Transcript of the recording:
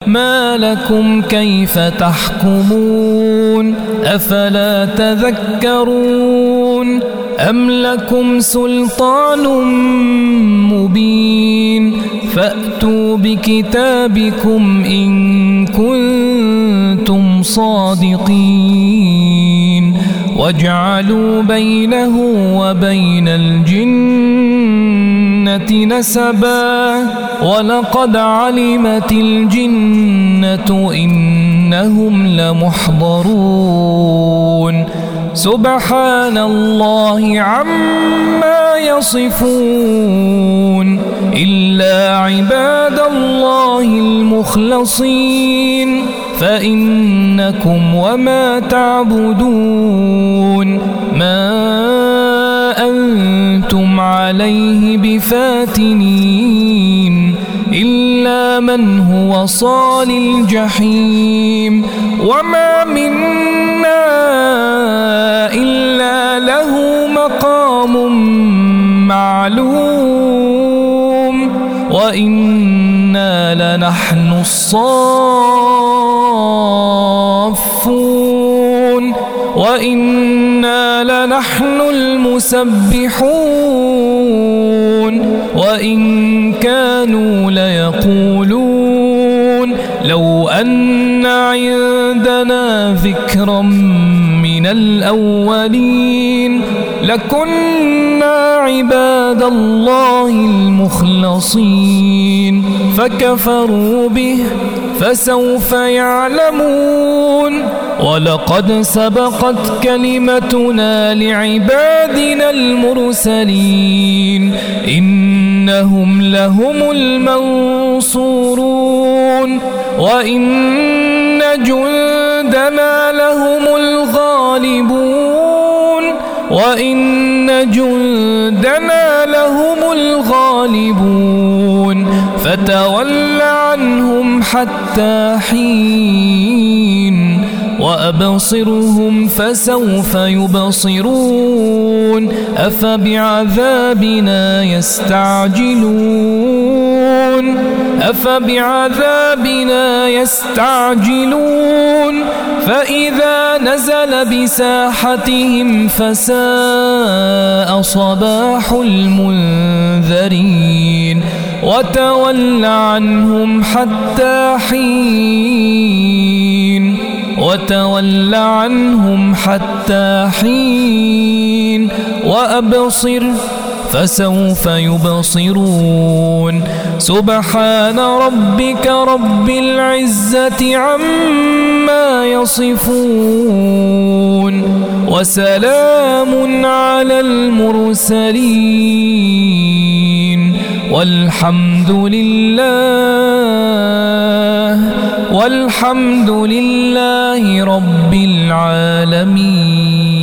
ما لكم كيف تحكمون أفلا تذكرون أم لكم سلطان مبين فأتوا بكتابكم إن كنتم صادقين واجعلوا بينه وبين الجنة نسبا ولقد علمت الجنة إنهم لمحضرون سبحان الله عما يصفون إلا عباد الله المخلصين فإنكم وما تعبدون ما أنتم عليه بفاتنين إلا من هو صال الجحيم وما منا إلا له مقام معلوم وإنا لنحن الصافون وإنا لنحن المسبحون وإن كانوا ليقولون لو أن عندنا ذكرا من الأولين لكنا عباد الله المخلصين فكفروا به فسوف يعلمون ولقد سبقت كلمتنا لعبادنا المرسلين إنهم لهم المنصورون وإن جندنا لهم الغالبون وإن جندنا لهم الغالبون فتول عنهم حتى حين وأبصرهم فسوف يبصرون أفبعذابنا يستعجلون فإذا نزل بساحتهم فساء صباح المنذرين وتول عنهم حتى حين وأبصر فسوف يبصرون سبحان ربك رب العزة عما يصفون وسلام على المرسلين والحمد لله رب العالمين.